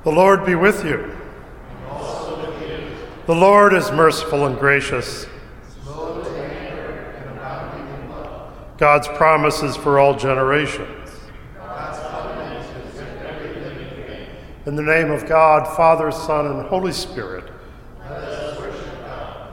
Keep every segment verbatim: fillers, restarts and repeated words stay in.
The Lord be with you. And also with you. The Lord is merciful and gracious. Slow to anger and abounding in love. God's promises for all generations. God's covenant is with every living thing. In the name of God, Father, Son, and Holy Spirit. Let us worship God.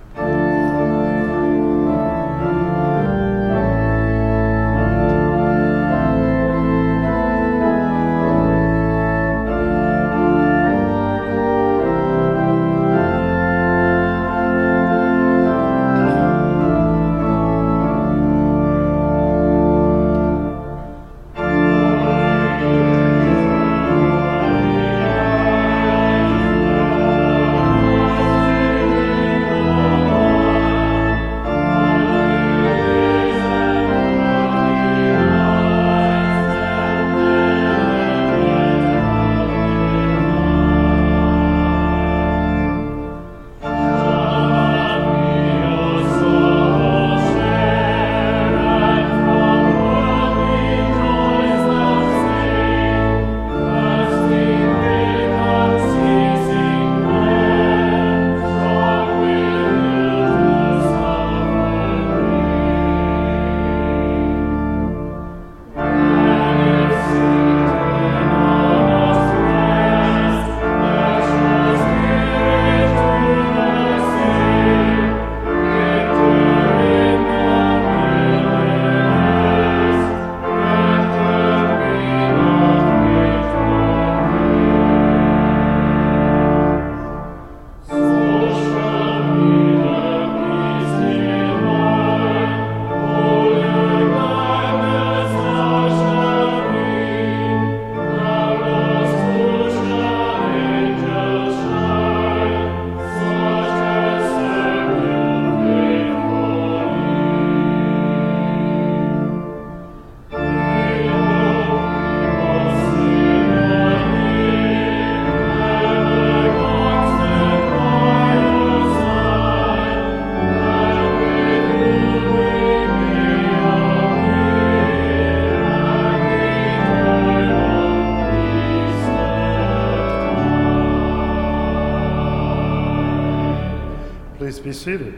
Please be seated.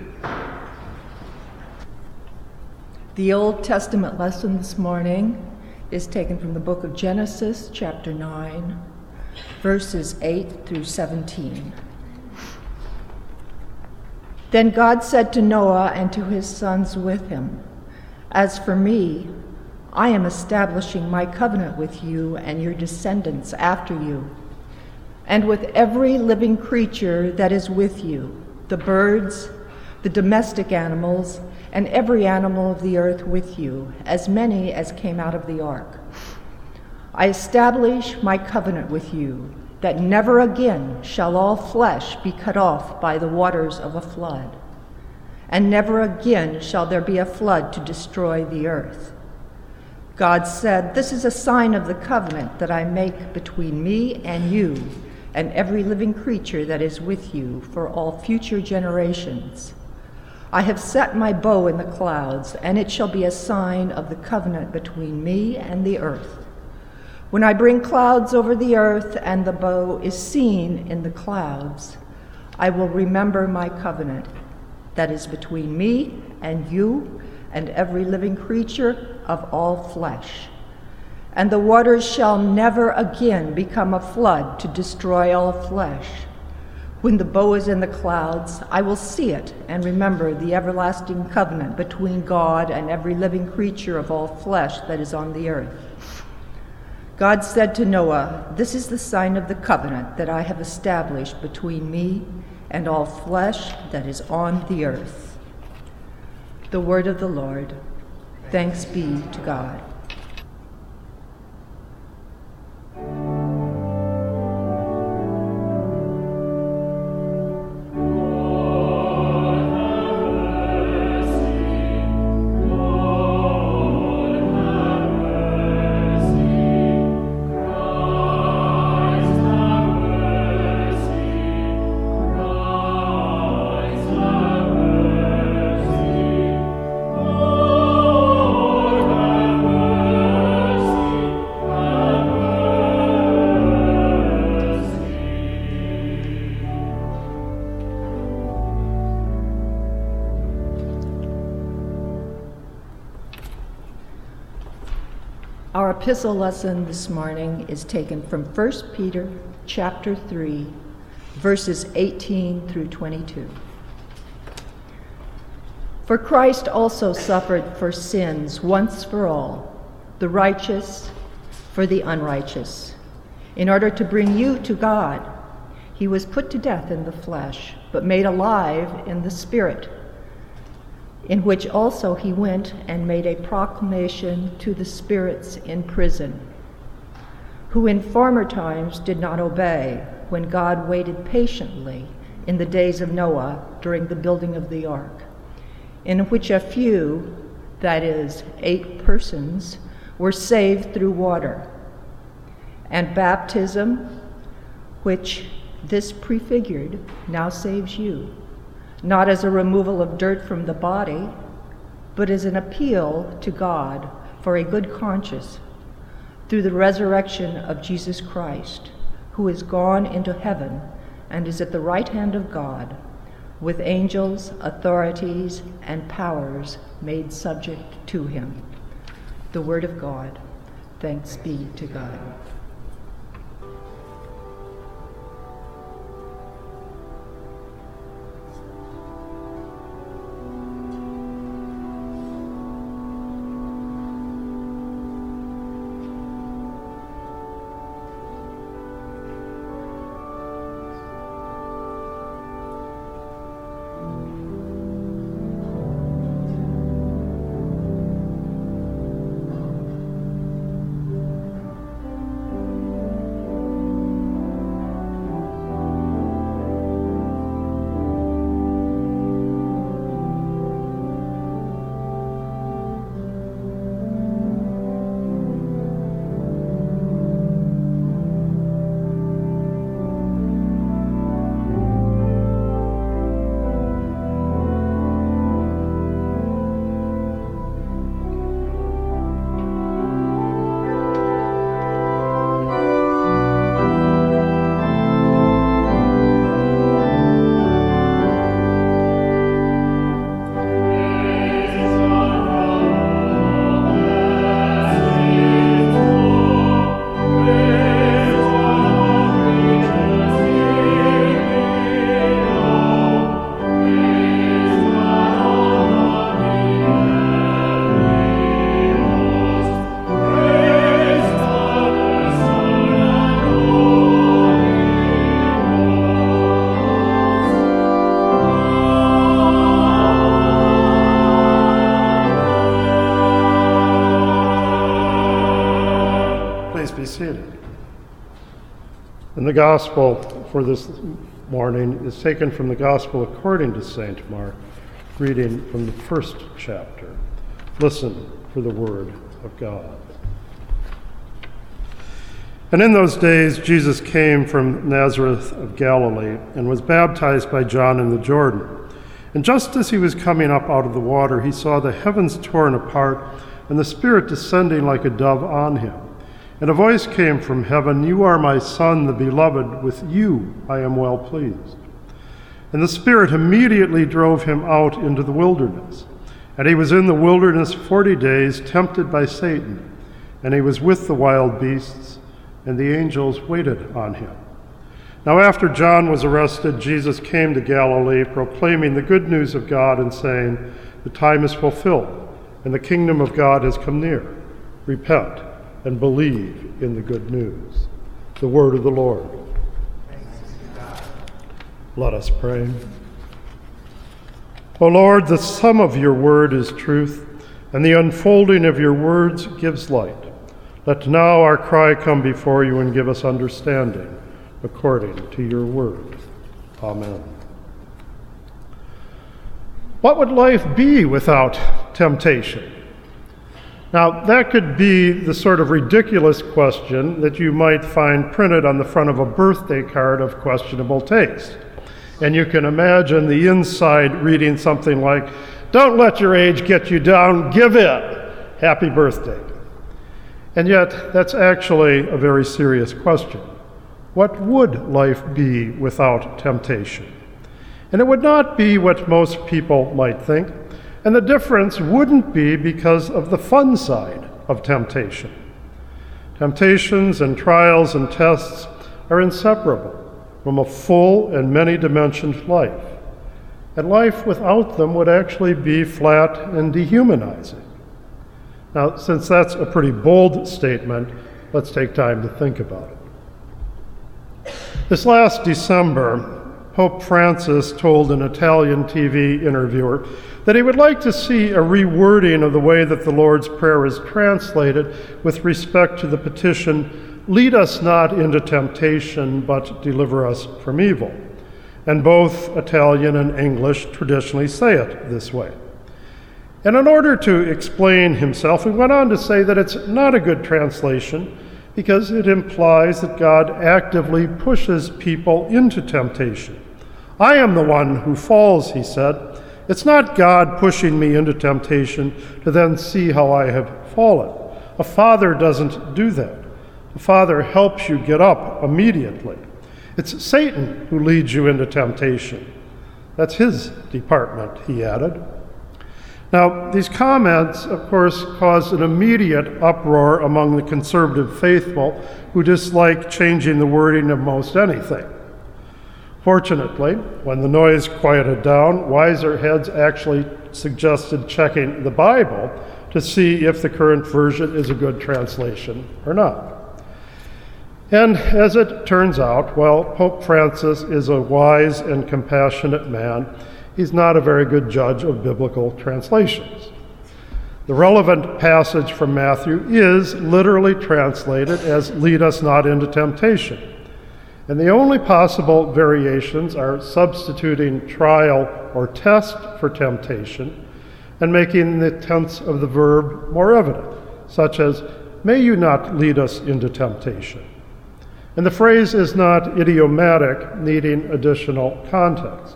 The Old Testament lesson this morning is taken from the book of Genesis, chapter nine, verses eight through seventeen. Then God said to Noah and to his sons with him, "As for me, I am establishing my covenant with you and your descendants after you, and with every living creature that is with you, the birds, the domestic animals, and every animal of the earth with you, as many as came out of the ark. I establish my covenant with you, that never again shall all flesh be cut off by the waters of a flood, and never again shall there be a flood to destroy the earth." God said, "This is a sign of the covenant that I make between me and you, and every living creature that is with you for all future generations. I have set my bow in the clouds, and it shall be a sign of the covenant between me and the earth. When I bring clouds over the earth and the bow is seen in the clouds, I will remember my covenant that is between me and you and every living creature of all flesh. And the waters shall never again become a flood to destroy all flesh. When the bow is in the clouds, I will see it and remember the everlasting covenant between God and every living creature of all flesh that is on the earth." God said to Noah, "This is the sign of the covenant that I have established between me and all flesh that is on the earth." The word of the Lord. Thanks be to God. Lord, have mercy. epistle lesson this morning is taken from First Peter chapter three, verses eighteen through twenty-two. For Christ also suffered for sins once for all, the righteous for the unrighteous, in order to bring you to God. He was put to death in the flesh, but made alive in the Spirit, in which also he went and made a proclamation to the spirits in prison, who in former times did not obey, when God waited patiently in the days of Noah during the building of the ark, in which a few, that is, eight persons, were saved through water. And baptism, which this prefigured, now saves you, not as a removal of dirt from the body, but as an appeal to God for a good conscience through the resurrection of Jesus Christ, who is gone into heaven and is at the right hand of God, with angels, authorities, and powers made subject to him. The word of God. Thanks be to God. And the gospel for this morning is taken from the gospel according to Saint Mark, reading from the first chapter. Listen for the word of God. And in those days Jesus came from Nazareth of Galilee and was baptized by John in the Jordan. And just as he was coming up out of the water, he saw the heavens torn apart and the Spirit descending like a dove on him. And a voice came from heaven, "You are my Son, the beloved. With you I am well pleased." And the Spirit immediately drove him out into the wilderness. And he was in the wilderness forty days, tempted by Satan. And he was with the wild beasts, and the angels waited on him. Now after John was arrested, Jesus came to Galilee, proclaiming the good news of God and saying, "The time is fulfilled, and the kingdom of God has come near. Repent and believe in the good news." The word of the Lord. Let us pray. O Lord, the sum of your word is truth, and the unfolding of your words gives light. Let now our cry come before you and give us understanding according to your word. Amen. What would life be without temptation? Now, that could be the sort of ridiculous question that you might find printed on the front of a birthday card of questionable taste. And you can imagine the inside reading something like, "Don't let your age get you down, give in. Happy birthday." And yet, that's actually a very serious question. What would life be without temptation? And it would not be what most people might think. And the difference wouldn't be because of the fun side of temptation. Temptations and trials and tests are inseparable from a full and many-dimensioned life, and life without them would actually be flat and dehumanizing. Now, since that's a pretty bold statement, let's take time to think about it. This last December, Pope Francis told an Italian T V interviewer that he would like to see a rewording of the way that the Lord's Prayer is translated with respect to the petition, "Lead us not into temptation, but deliver us from evil." And both Italian and English traditionally say it this way. And in order to explain himself, he went on to say that it's not a good translation because it implies that God actively pushes people into temptation. I am the one who falls, he said. It's not God pushing me into temptation to then see how I have fallen. A father doesn't do that. A father helps you get up immediately. It's Satan who leads you into temptation. That's his department, he added. Now, these comments, of course, caused an immediate uproar among the conservative faithful who dislike changing the wording of most anything. Fortunately, when the noise quieted down, wiser heads actually suggested checking the Bible to see if the current version is a good translation or not. And as it turns out, while Pope Francis is a wise and compassionate man, he's not a very good judge of biblical translations. The relevant passage from Matthew is literally translated as "lead us not into temptation." And the only possible variations are substituting trial or test for temptation and making the tense of the verb more evident, such as, "May you not lead us into temptation." And the phrase is not idiomatic, needing additional context.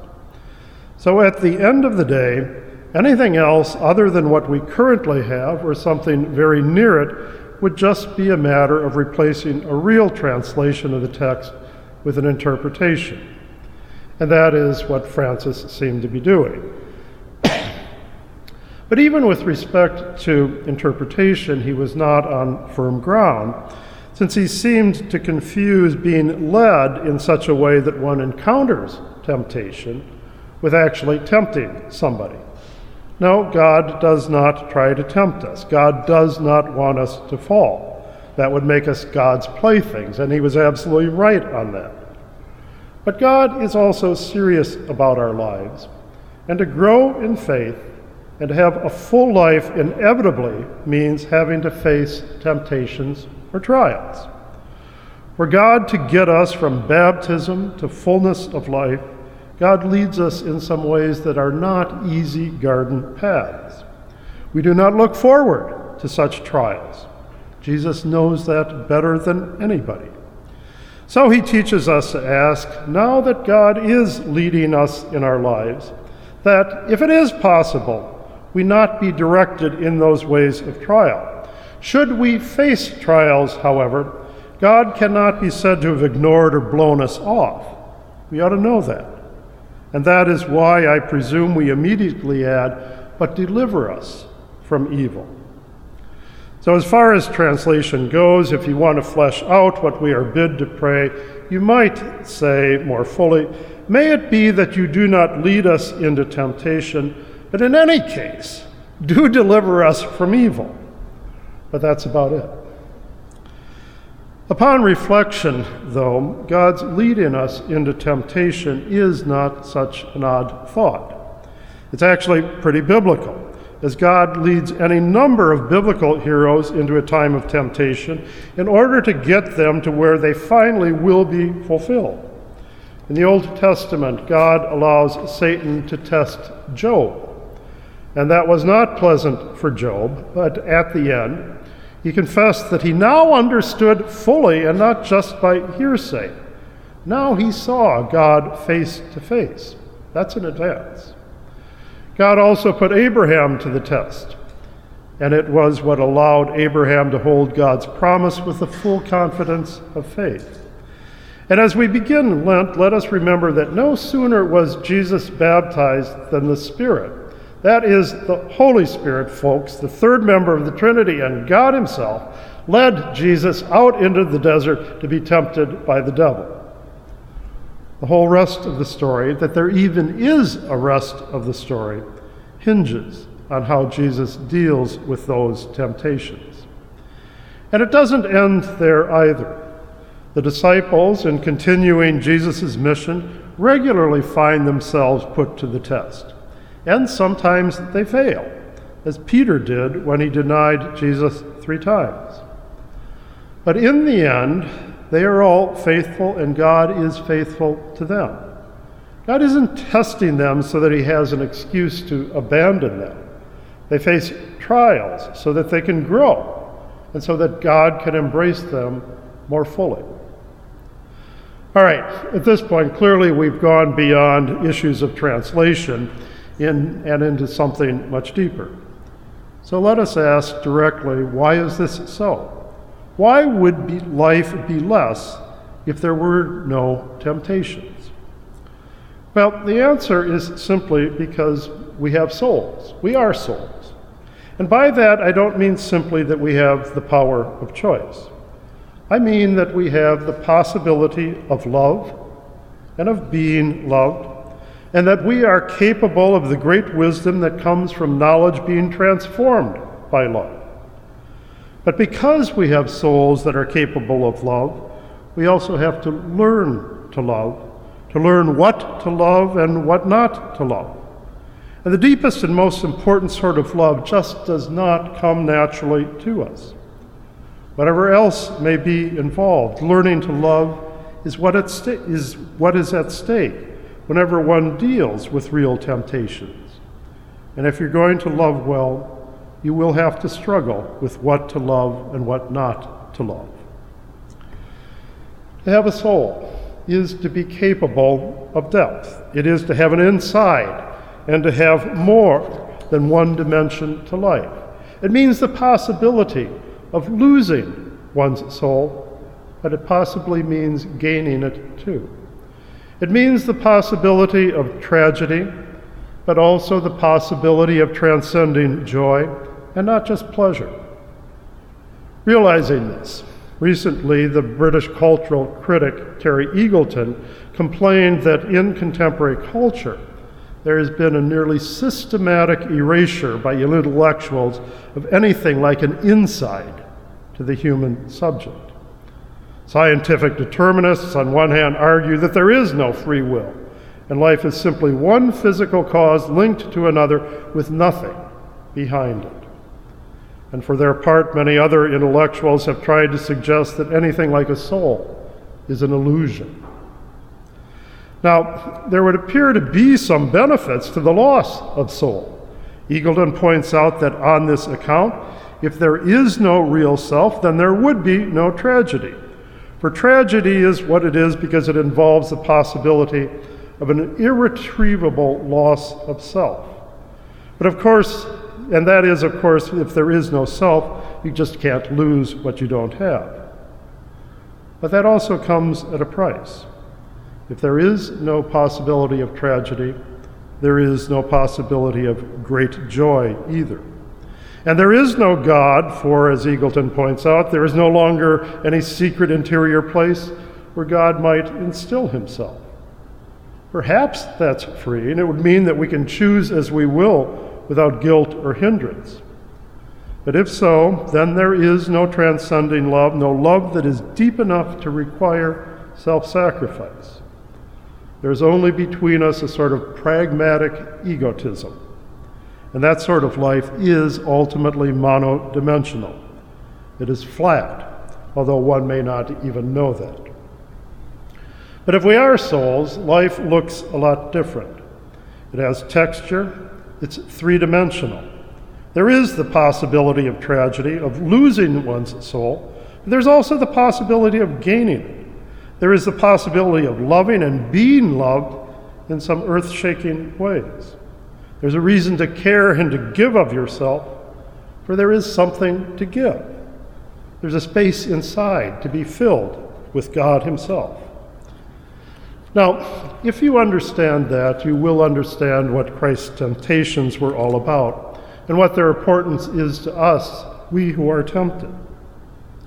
So at the end of the day, anything else other than what we currently have, or something very near it, would just be a matter of replacing a real translation of the text with an interpretation. And that is what Francis seemed to be doing. But even with respect to interpretation, he was not on firm ground, since he seemed to confuse being led in such a way that one encounters temptation with actually tempting somebody. No, God does not try to tempt us. God does not want us to fall. That would make us God's playthings, and he was absolutely right on that. But God is also serious about our lives, and to grow in faith and to have a full life inevitably means having to face temptations or trials. For God to get us from baptism to fullness of life, God leads us in some ways that are not easy garden paths. We do not look forward to such trials. Jesus knows that better than anybody. So he teaches us to ask, now that God is leading us in our lives, that if it is possible, we not be directed in those ways of trial. Should we face trials, however, God cannot be said to have ignored or blown us off. We ought to know that. And that is why I presume we immediately add, but deliver us from evil. So as far as translation goes, if you want to flesh out what we are bid to pray, you might say more fully, may it be that you do not lead us into temptation, but in any case, do deliver us from evil. But that's about it. Upon reflection, though, God's leading us into temptation is not such an odd thought. It's actually pretty biblical, as God leads any number of biblical heroes into a time of temptation in order to get them to where they finally will be fulfilled. In the Old Testament, God allows Satan to test Job, and that was not pleasant for Job, but at the end, he confessed that he now understood fully and not just by hearsay. Now he saw God face to face. That's an advance. God also put Abraham to the test, and it was what allowed Abraham to hold God's promise with the full confidence of faith. And as we begin Lent, let us remember that no sooner was Jesus baptized than the Spirit, that is the Holy Spirit, folks, the third member of the Trinity and God himself, led Jesus out into the desert to be tempted by the devil. The whole rest of the story, that there even is a rest of the story, hinges on how Jesus deals with those temptations. And it doesn't end there either. The disciples, in continuing Jesus' mission, regularly find themselves put to the test. And sometimes they fail, as Peter did when he denied Jesus three times. But in the end, they are all faithful, and God is faithful to them. God isn't testing them so that he has an excuse to abandon them. They face trials so that they can grow, and so that God can embrace them more fully. All right, at this point, clearly we've gone beyond issues of translation in, and into something much deeper. So let us ask directly, why is this so? Why would be life be less if there were no temptations? Well, the answer is simply because we have souls. We are souls. And by that, I don't mean simply that we have the power of choice. I mean that we have the possibility of love and of being loved, and that we are capable of the great wisdom that comes from knowledge being transformed by love. But because we have souls that are capable of love, we also have to learn to love, to learn what to love and what not to love. And the deepest and most important sort of love just does not come naturally to us. Whatever else may be involved, learning to love is what, at sta- is what is at stake whenever one deals with real temptations. And if you're going to love well, you will have to struggle with what to love and what not to love. To have a soul is to be capable of depth. It is to have an inside and to have more than one dimension to life. It means the possibility of losing one's soul, but it possibly means gaining it too. It means the possibility of tragedy, but also the possibility of transcending joy and not just pleasure. Realizing this, recently the British cultural critic Terry Eagleton complained that in contemporary culture, there has been a nearly systematic erasure by intellectuals of anything like an insight to the human subject. Scientific determinists, on one hand, argue that there is no free will, and life is simply one physical cause linked to another with nothing behind it. And for their part, many other intellectuals have tried to suggest that anything like a soul is an illusion. Now, there would appear to be some benefits to the loss of soul. Eagleton points out that on this account, if there is no real self, then there would be no tragedy. For tragedy is what it is because it involves the possibility of an irretrievable loss of self. But of course, and that is, of course, if there is no self, you just can't lose what you don't have. But that also comes at a price. If there is no possibility of tragedy, there is no possibility of great joy either. And there is no God, for, as Eagleton points out, there is no longer any secret interior place where God might instill himself. Perhaps that's free, and it would mean that we can choose as we will without guilt or hindrance. But if so, then there is no transcending love, no love that is deep enough to require self-sacrifice. There's only between us a sort of pragmatic egotism. And that sort of life is ultimately monodimensional. It is flat, although one may not even know that. But if we are souls, life looks a lot different. It has texture, it's three-dimensional. There is the possibility of tragedy, of losing one's soul, but there's also the possibility of gaining it. There is the possibility of loving and being loved in some earth-shaking ways. There's a reason to care and to give of yourself, for there is something to give. There's a space inside to be filled with God himself. Now, if you understand that, you will understand what Christ's temptations were all about and what their importance is to us, we who are tempted.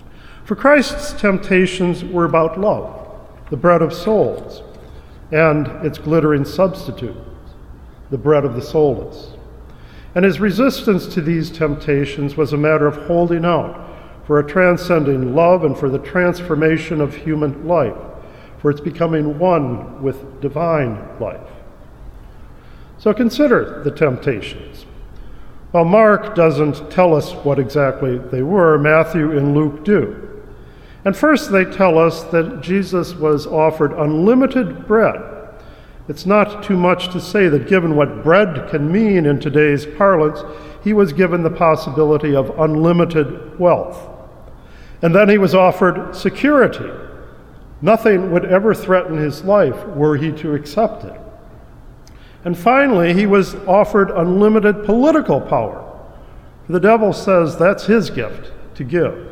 For Christ's temptations were about love, the bread of souls, and its glittering substitute, the bread of the soulless. And his resistance to these temptations was a matter of holding out for a transcending love and for the transformation of human life, for its becoming one with divine life. So consider the temptations. While Mark doesn't tell us what exactly they were, Matthew and Luke do. And first they tell us that Jesus was offered unlimited bread. It's not too much to say that given what bread can mean in today's parlance, he was given the possibility of unlimited wealth. And then he was offered security. Nothing would ever threaten his life were he to accept it. And finally, he was offered unlimited political power. The devil says that's his gift to give.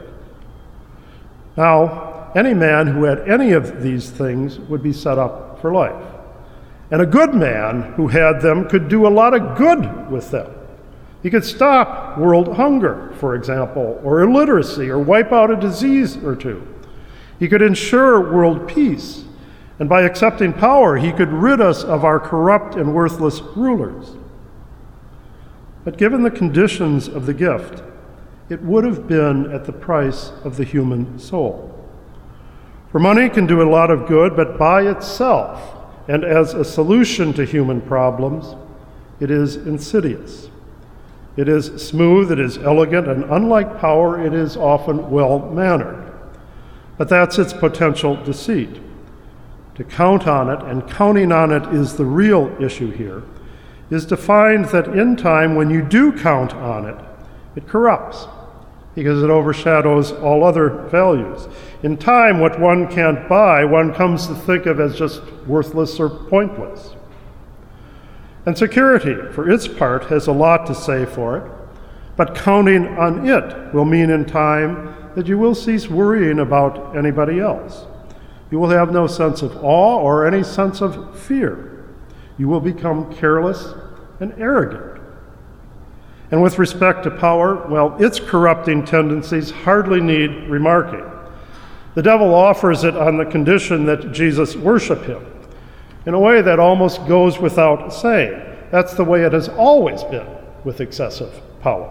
Now, any man who had any of these things would be set up for life. And a good man who had them could do a lot of good with them. He could stop world hunger, for example, or illiteracy, or wipe out a disease or two. He could ensure world peace. And by accepting power, he could rid us of our corrupt and worthless rulers. But given the conditions of the gift, it would have been at the price of the human soul. For money can do a lot of good, but by itself, and as a solution to human problems, it is insidious. It is smooth, it is elegant, and unlike power, it is often well-mannered. But that's its potential deceit. To count on it, and counting on it is the real issue here, is to find that in time, when you do count on it, it corrupts, because it overshadows all other values. In time, what one can't buy, one comes to think of as just worthless or pointless. And security, for its part, has a lot to say for it, but counting on it will mean in time that you will cease worrying about anybody else. You will have no sense of awe or any sense of fear. You will become careless and arrogant. And with respect to power, well, its corrupting tendencies hardly need remarking. The devil offers it on the condition that Jesus worship him, in a way that almost goes without saying. That's the way it has always been with excessive power.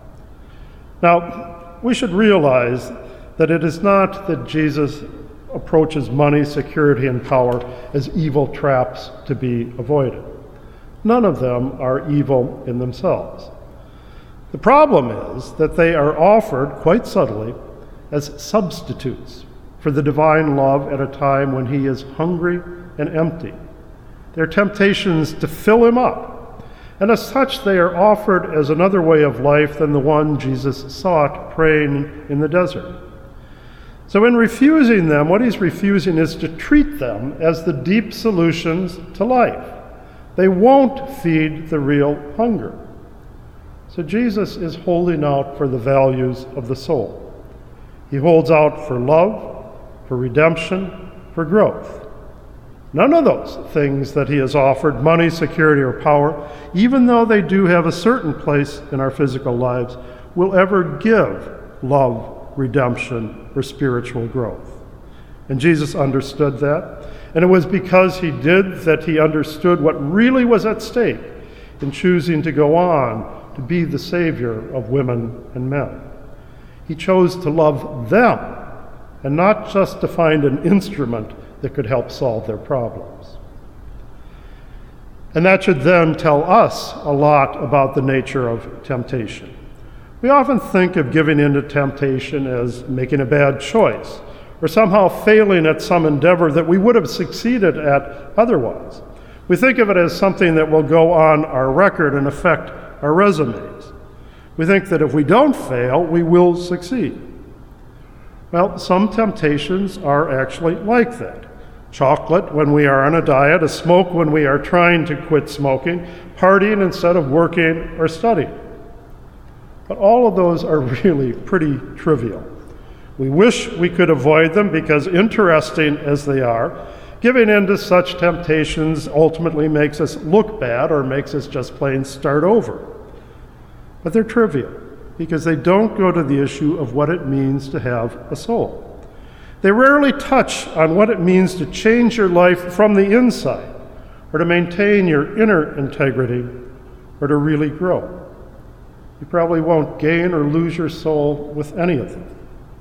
Now, we should realize that it is not that Jesus approaches money, security, and power as evil traps to be avoided. None of them are evil in themselves. The problem is that they are offered, quite subtly, as substitutes for the divine love at a time when he is hungry and empty. They're temptations to fill him up, and as such they are offered as another way of life than the one Jesus sought praying in the desert. So in refusing them, what he's refusing is to treat them as the deep solutions to life. They won't feed the real hunger. So Jesus is holding out for the values of the soul. He holds out for love, for redemption, for growth. None of those things that he has offered, money, security, or power, even though they do have a certain place in our physical lives, will ever give love, redemption, or spiritual growth. And Jesus understood that, and it was because he did that he understood what really was at stake in choosing to go on to be the Savior of women and men. He chose to love them, and not just to find an instrument that could help solve their problems. And that should then tell us a lot about the nature of temptation. We often think of giving in to temptation as making a bad choice, or somehow failing at some endeavor that we would have succeeded at otherwise. We think of it as something that will go on our record and affect our resumes. We think that if we don't fail, we will succeed. Well, some temptations are actually like that. Chocolate when we are on a diet, a smoke when we are trying to quit smoking, partying instead of working or studying. But all of those are really pretty trivial. We wish we could avoid them because, interesting as they are, giving in to such temptations ultimately makes us look bad or makes us just plain start over. But they're trivial. because they don't go to the issue of what it means to have a soul. They rarely touch on what it means to change your life from the inside, or to maintain your inner integrity, or to really grow. You probably won't gain or lose your soul with any of them.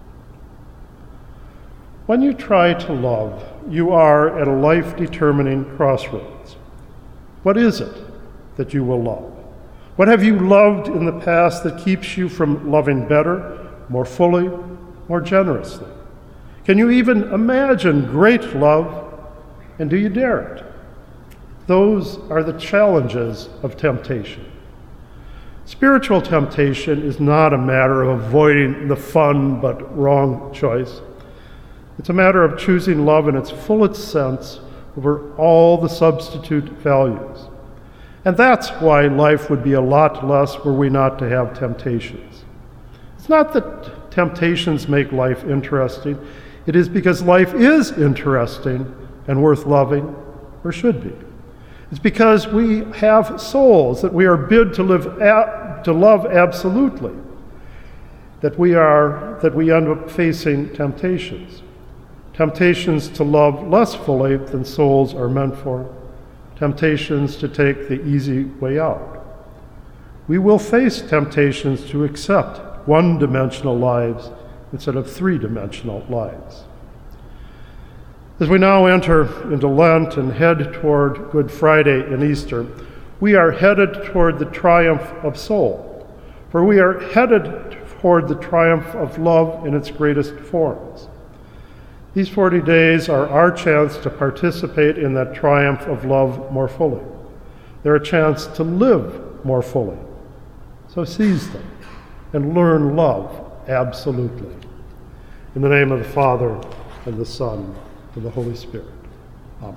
When you try to love, you are at a life-determining crossroads. What is it that you will love? What have you loved in the past that keeps you from loving better, more fully, more generously? Can you even imagine great love, and do you dare it? Those are the challenges of temptation. Spiritual temptation is not a matter of avoiding the fun but wrong choice. It's a matter of choosing love in its fullest sense over all the substitute values. And that's why life would be a lot less were we not to have temptations. It's not that temptations make life interesting. It is because life is interesting and worth loving, or should be. It's because we have souls that we are bid to live a, to love absolutely, that we are that we end up facing temptations. Temptations to love less fully than souls are meant for. Temptations to take the easy way out. We will face temptations to accept one-dimensional lives instead of three-dimensional lives. As we now enter into Lent and head toward Good Friday and Easter, we are headed toward the triumph of soul, for we are headed toward the triumph of love in its greatest forms. These forty days are our chance to participate in that triumph of love more fully. They're a chance to live more fully. So seize them and learn love absolutely. In the name of the Father, and the Son, and the Holy Spirit. Amen.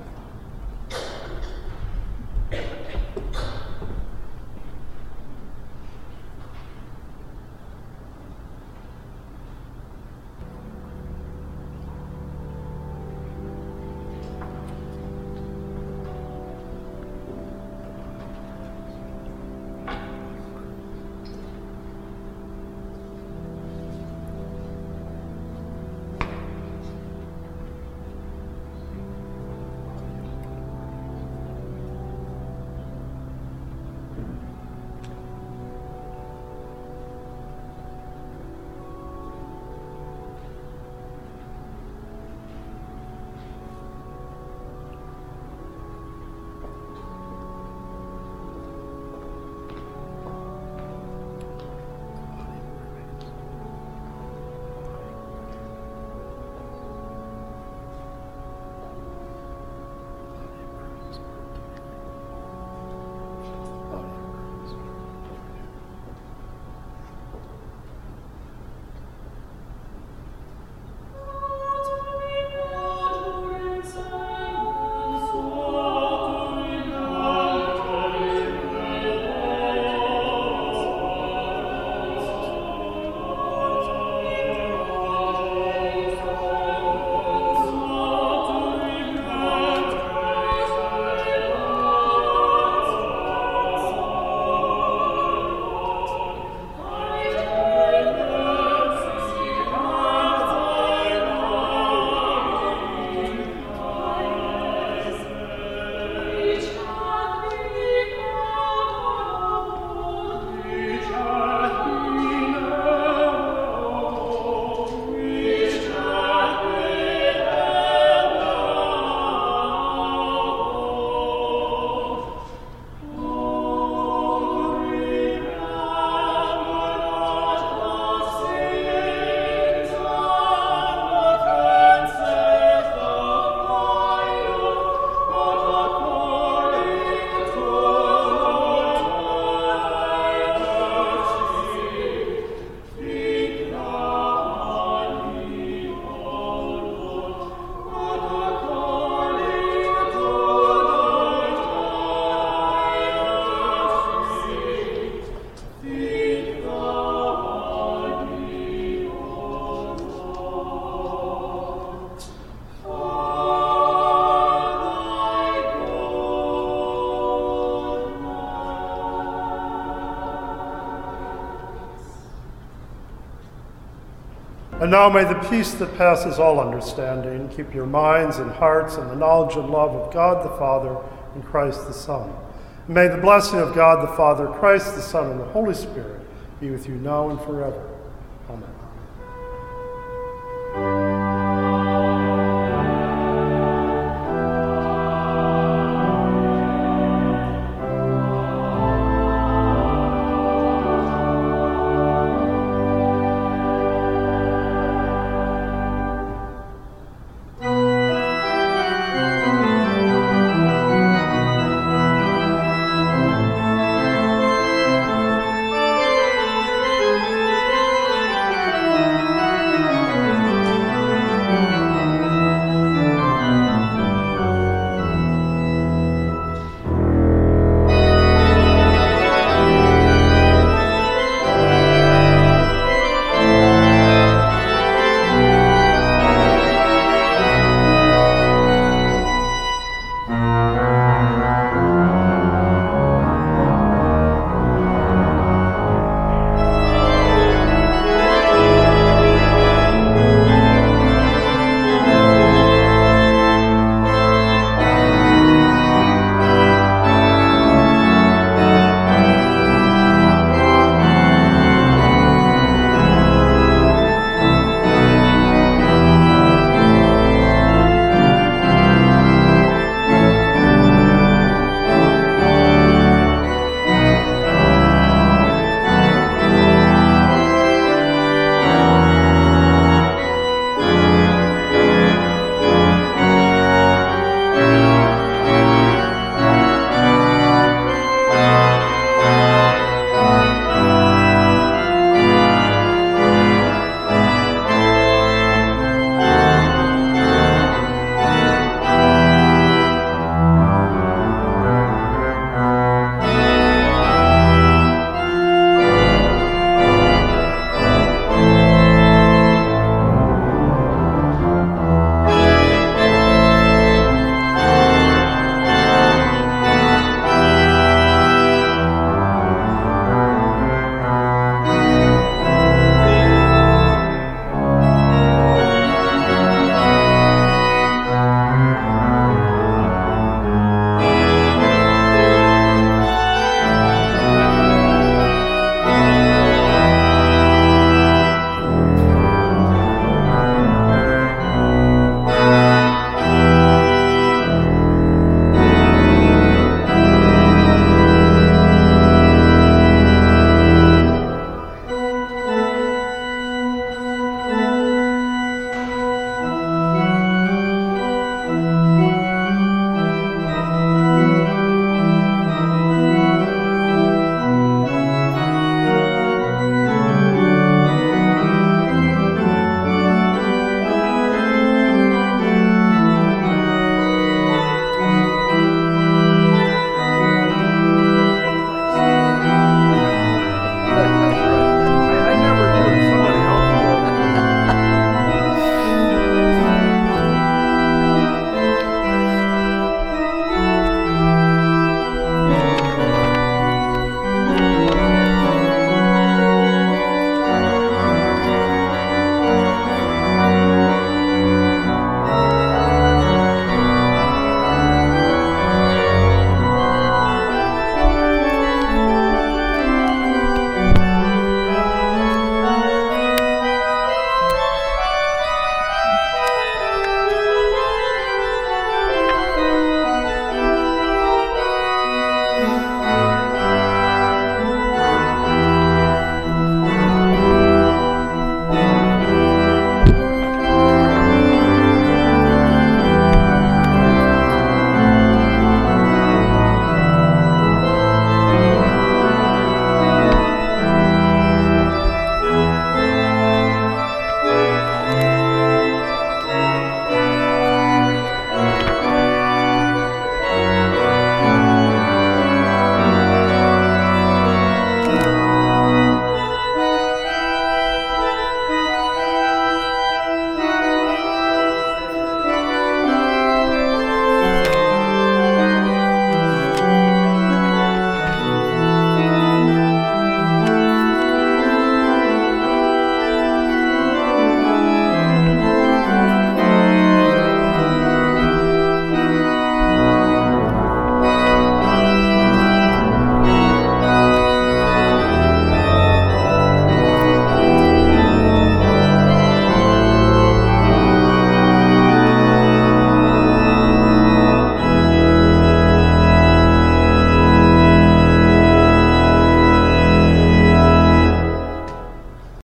And now may the peace that passes all understanding keep your minds and hearts in the knowledge and love of God the Father and Christ the Son. And may the blessing of God the Father, Christ the Son, and the Holy Spirit be with you now and forever.